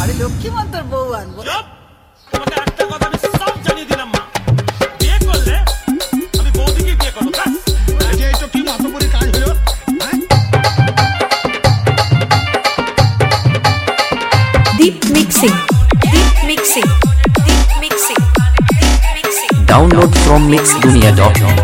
বাড়ি লক্ষ্মীমন্তর বউ আনবো। তোমাকে একটা কথা আমি সব জানিয়ে দিলাম মা, বিয়ে করলে আমি বৌদিকে বিয়ে করবো। এইটা কি মাতবরি কাজ হলো? Deep mixing, deep mixing, deep mixing, deep mixing. Download from mixdunia.com.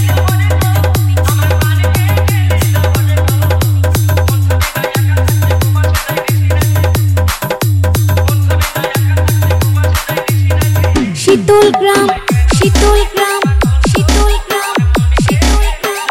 Sitalgram, Sitalgram, Sitalgram, Sitalgram,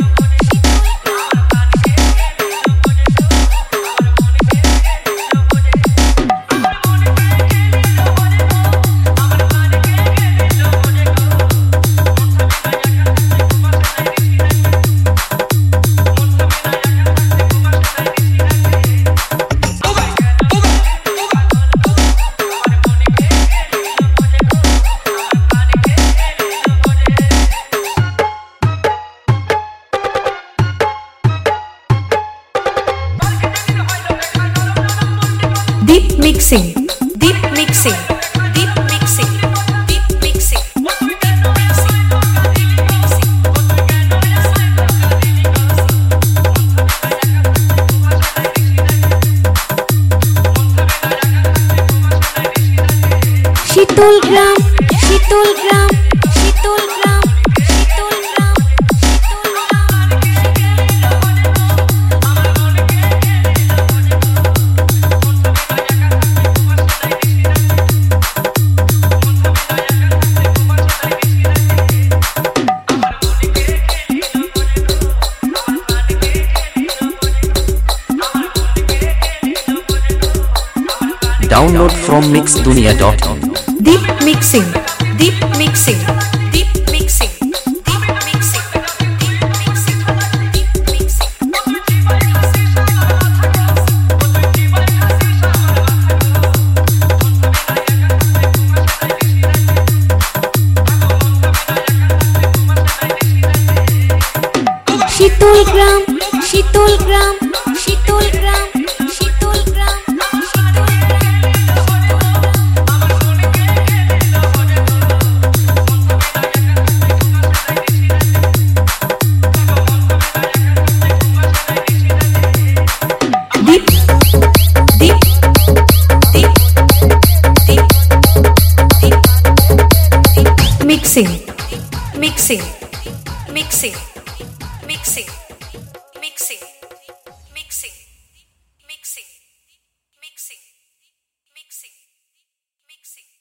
deep mixing, deep mixing, deep mixing, deep mixing, deep mixing, deep mixing. Sitalgram, Sitalgram, Sitalgram, Sitalgram, Download from mixdunia.com. deep mixing, deep mixing, deep mixing, deep mixing, deep mixing, deep mixing. Sitalgram, Sitalgram, Sitalgram, Sitalgram, deep, deep, deep, deep, deep, deep. Mixing, mixing, mixing, mixing, mixing, mixing, mixing, mixing, mixing, mixing.